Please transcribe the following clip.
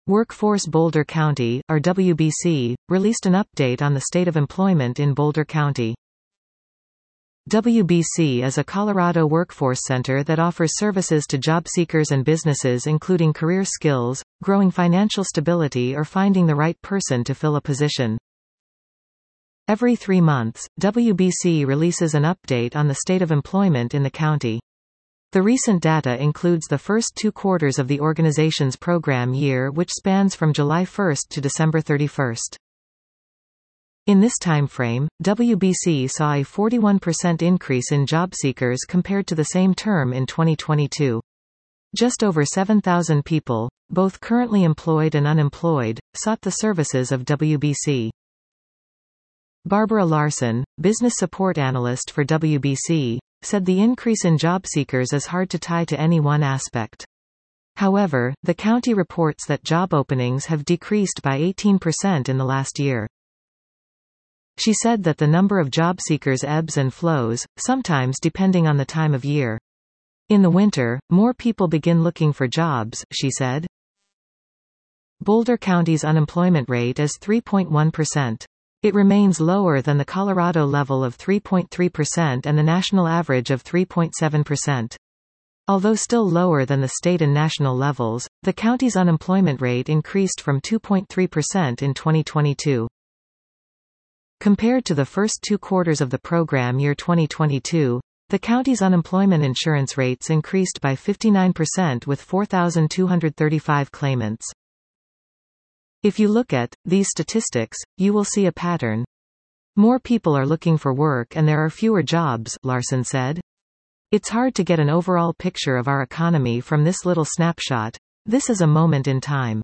Workforce Boulder County, or WBC, released an update on the state of employment in Boulder County. WBC is a Colorado workforce center that offers services to job seekers and businesses including career skills, growing financial stability or finding the right person to fill a position. Every 3 months, WBC releases an update on the state of employment in the county. The recent data includes the first 2 quarters of the organization's program year, which spans from July 1 to December 31. In this timeframe, WBC saw a 41% increase in job seekers compared to the same term in 2022. Just over 7,000 people, both currently employed and unemployed, sought the services of WBC. Barbara Larson, business support analyst for WBC, said the increase in job seekers is hard to tie to any one aspect. However, the county reports that job openings have decreased by 18% in the last year. She said that the number of job seekers ebbs and flows, sometimes depending on the time of year. In the winter, more people begin looking for jobs, she said. Boulder County's unemployment rate is 3.1%. It remains lower than the Colorado level of 3.3% and the national average of 3.7%. Although still lower than the state and national levels, the county's unemployment rate increased from 2.3% in 2022. Compared to the first 2 quarters of the program year 2022, the county's unemployment insurance rates increased by 59% with 4,235 claimants. If you look at these statistics, you will see a pattern. More people are looking for work and there are fewer jobs, Larson said. It's hard to get an overall picture of our economy from this little snapshot. This is a moment in time.